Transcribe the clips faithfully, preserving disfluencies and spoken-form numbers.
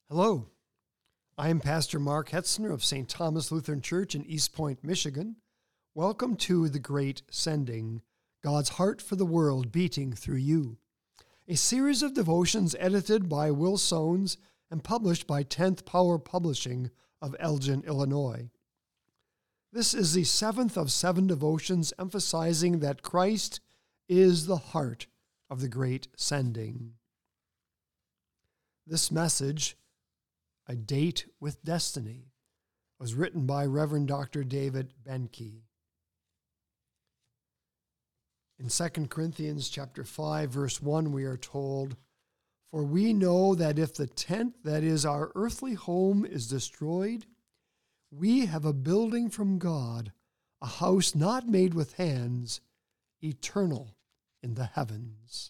Hello, I am Pastor Mark Hetzner of Saint Thomas Lutheran Church in East Point, Michigan. Welcome to The Great Sending, God's Heart for the World Beating Through You, a series of devotions edited by Will Soanes and published by tenth Power Publishing of Elgin, Illinois. This is the seventh of seven devotions emphasizing that Christ is the heart of the Great Sending. This message, A Date with Destiny, was written by Reverend Doctor David Benke. In Second Corinthians chapter five, verse one, we are told, "For we know that if the tent that is our earthly home is destroyed, we have a building from God, a house not made with hands, eternal in the heavens."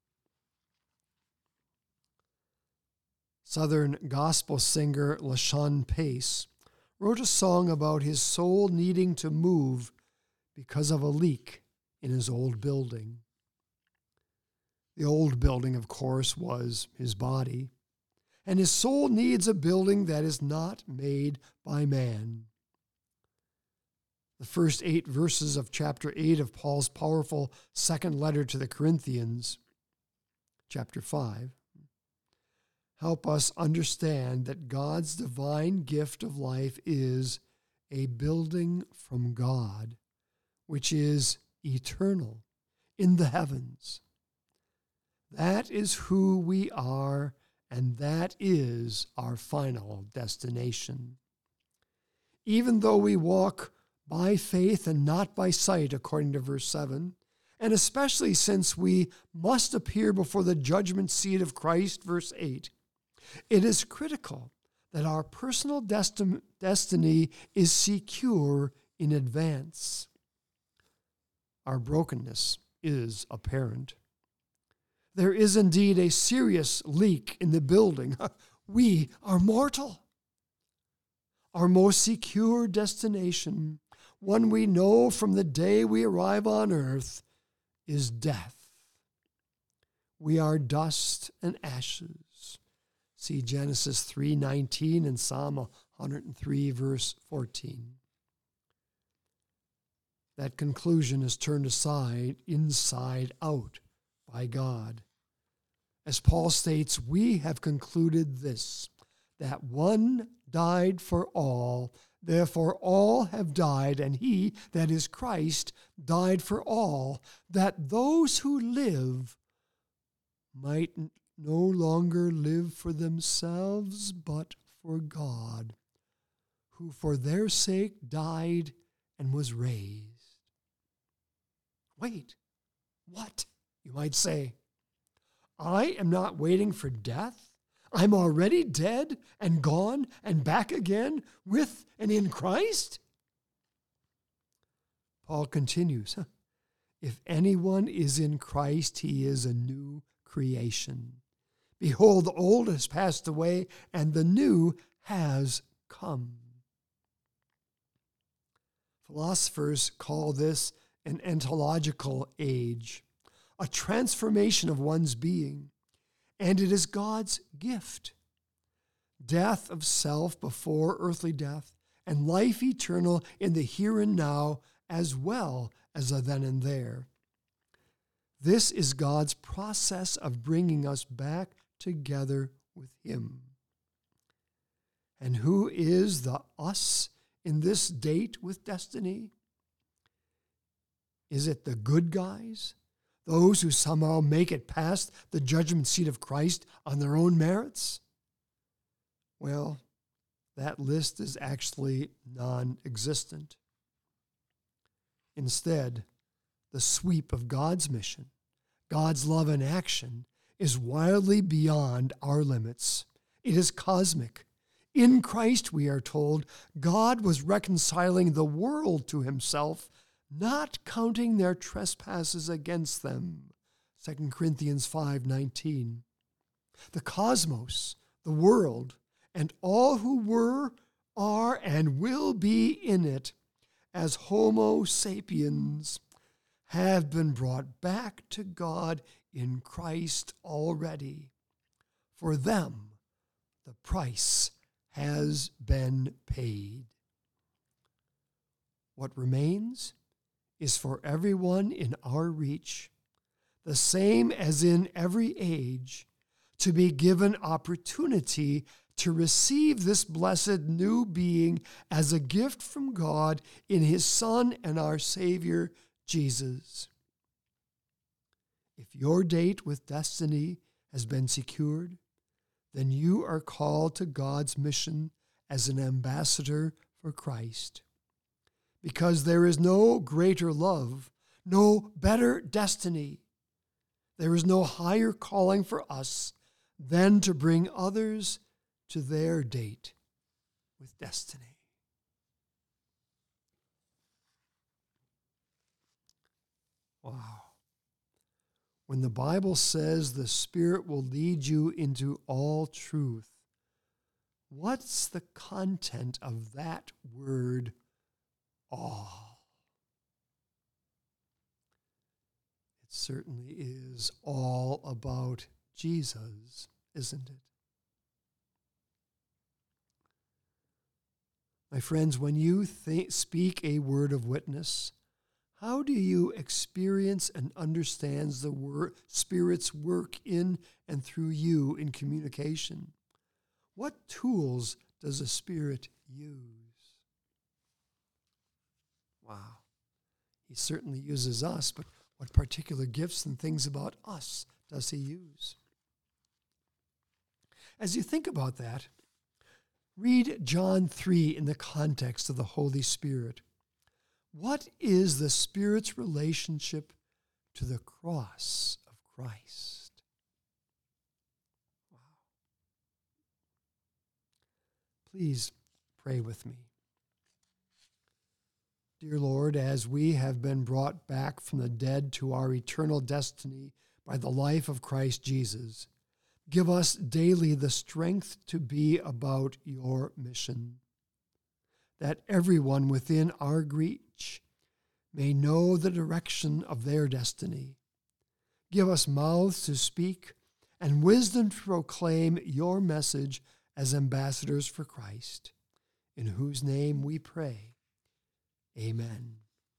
Southern gospel singer LaShawn Pace wrote a song about his soul needing to move because of a leak in his old building. The old building, of course, was his body, and his soul needs a building that is not made by man. The first eight verses of chapter eight of Paul's powerful second letter to the Corinthians, chapter five, help us understand that God's divine gift of life is a building from God, which is eternal in the heavens. That is who we are, and that is our final destination. Even though we walk by faith and not by sight, according to verse seven, and especially since we must appear before the judgment seat of Christ, verse eight, it is critical that our personal desti- destiny is secure in advance. Our brokenness is apparent. There is indeed a serious leak in the building. We are mortal. Our most secure destination, one we know from the day we arrive on earth, is death. We are dust and ashes. See Genesis three nineteen and Psalm one hundred three, verse fourteen. That conclusion is turned aside, inside out, by God. As Paul states, we have concluded this, that one died for all, therefore all have died, and he, that is Christ, died for all, that those who live might no longer live for themselves, but for God, who for their sake died and was raised. Wait, what? You might say. I am not waiting for death. I'm already dead and gone and back again with and in Christ? Paul continues, if anyone is in Christ, he is a new creation. Behold, the old has passed away, and the new has come. Philosophers call this an ontological age, a transformation of one's being, and it is God's gift. Death of self before earthly death, and life eternal in the here and now as well as a then and there. This is God's process of bringing us back together with Him. And who is the us in this date with destiny? Is it the good guys? Those who somehow make it past the judgment seat of Christ on their own merits? Well, that list is actually non-existent. Instead, the sweep of God's mission, God's love in action, is wildly beyond our limits. It is cosmic. In Christ, we are told, God was reconciling the world to Himself, not counting their trespasses against them. Second Corinthians five nineteen. The cosmos, the world, and all who were, are, and will be in it as Homo sapiens have been brought back to God in Christ already. For them, The price has been paid. What remains is for everyone in our reach, the same as in every age, to be given opportunity to receive this blessed new being as a gift from God in his Son and our Savior, Jesus. If your date with destiny has been secured, then you are called to God's mission as an ambassador for Christ. Because there is no greater love, no better destiny. There is no higher calling for us than to bring others to their date with destiny. Wow. When the Bible says the Spirit will lead you into all truth, what's the content of that word, all? It certainly is all about Jesus, isn't it? My friends, when you think, speak a word of witness, how do you experience and understand the word, Spirit's work in and through you in communication? What tools does the Spirit use? Wow. He certainly uses us, but what particular gifts and things about us does he use? As you think about that, read John three in the context of the Holy Spirit. What is the Spirit's relationship to the cross of Christ? Wow. Please pray with me. Dear Lord, as we have been brought back from the dead to our eternal destiny by the life of Christ Jesus, give us daily the strength to be about your mission, that everyone within our reach may know the direction of their destiny. Give us mouths to speak and wisdom to proclaim your message as ambassadors for Christ, in whose name we pray. Amen.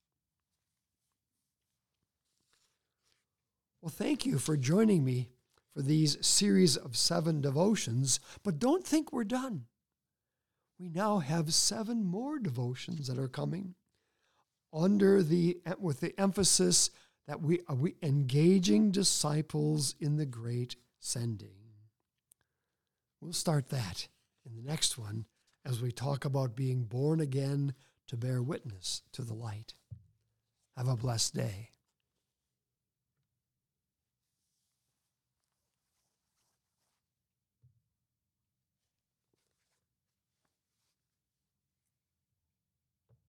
Well, thank you for joining me for these series of seven devotions, but don't think we're done. We now have seven more devotions that are coming under the with the emphasis that we are we engaging disciples in the great sending. We'll start that in the next one as we talk about being born again to bear witness to the light. Have a blessed day.